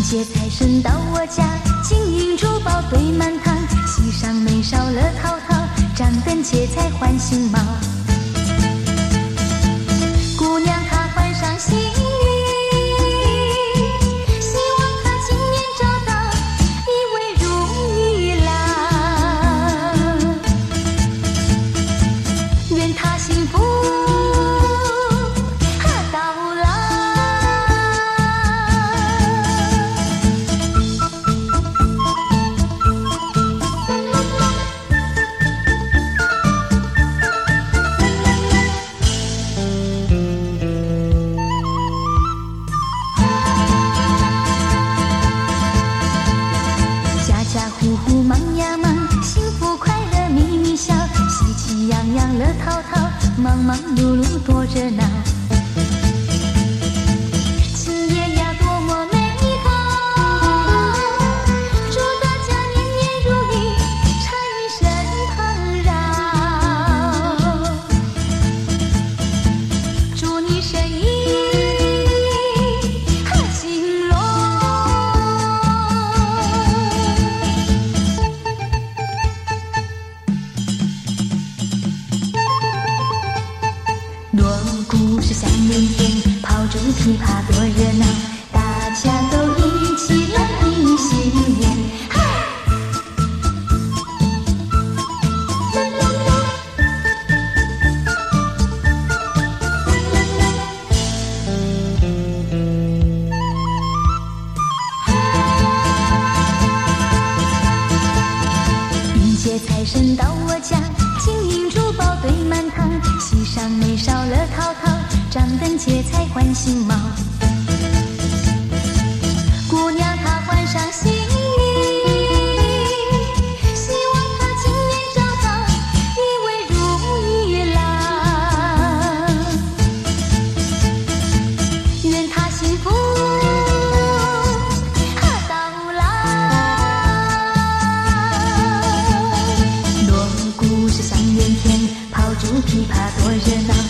接财神到我家，金银珠宝堆满堂，席上没少乐陶陶，张灯结彩换新貌。姑娘她换上新衣，希望她今年找到一位如意郎，愿她幸福到老。家户户忙呀忙，幸福快乐咪咪笑，喜气洋洋乐陶陶，忙忙碌碌多热闹。今夜呀多么美好，祝大家年年如意，财神蓬绕，祝你生意兴隆。锣鼓是响连天，炮竹噼啪多热闹，大家都一起来迎新年。迎接财神到我家，金银珠宝堆满堂，席上没少乐陶陶，张灯结彩换新貌。姑娘她换上新衣，希望她今年找到一位如意郎，愿她幸福到老。锣鼓是响连天，炮竹噼啪多热闹。